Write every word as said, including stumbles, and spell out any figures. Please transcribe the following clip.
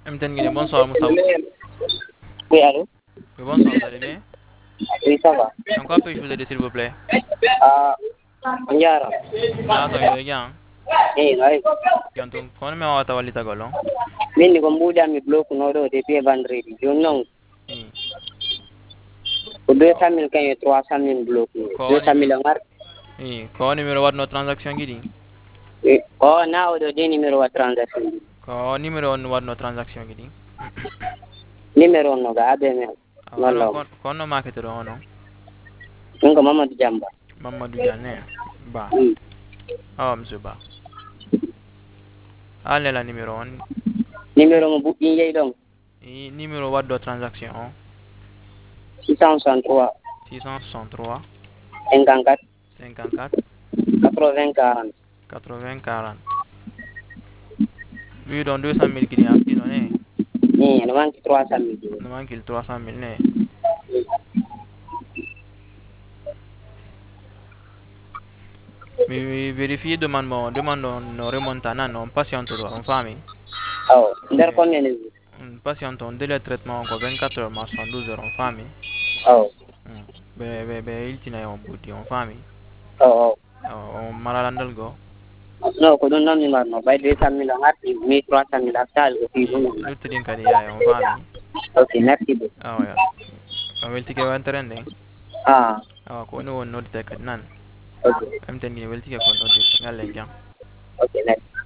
Mten Guinée, bonsoir Moussa. Oui, allô? Oui, bonsoir, vous allez bien? Oui, ça va. En quoi puis-je vous aider, s'il vous plaît? Ah, Njara. Nyata yo yang. Eh, ngai. Yantung kono me wata walita golong. Min ni ko mbuɗa mi bloque no ɗo depuis vendredi. Joni noon Hmm. ko deux cent mille kañum e trois cent mille bloque. Ko deux cent numéro. mille o ngar. Eh, ko numéro wadno transaction gidi. O na oɗo de numéro wa transaction ji. Ko numéro on wadno transaction gidi. Numéro on no ga abe men. Ono Walla o. kon kono marketer ono. Min ko Mamadou Diamba. Mamadou Diané. Ba. Mm. Ah, monsieur Ba. Allez la numéro on. Numéro mo buɗɗin yeyi ɗon. Eh, numéro waddo transaction on. six cent soixante-trois six cent soixante-trois cinquante-quatre cinquante-quatre quatre-vingts quarante. quatre-vingts quarante. Lui don deux cent mille gidi arti non eh. Eh, ene manque trois cent mille. No manque il trois cent mille ne. Mi mi vérifie demande mo demande on no remonta nan on patiente do on fami. Aw, nder Eh, combien de jours? on patiente on délai de traitement ko vingt-quatre heures ma soixante-douze heures on fami. Aw, Mm. Be be be iltina on budi on fami. aw, aw. On maralandal go. No, ko ɗum noon mi marno ɓay deux cent mille o arti mille trois cent mille artali ko fi ɗum Eh, on. luttudin kadi yaay on fami. Ok, merci beaucoup. Ah ouais. On weltike wanterende. Ah, Ah ko ni won nodde kadi nan. ok, Am tan ni weltike ko nodde ngal en jam. ok, merci.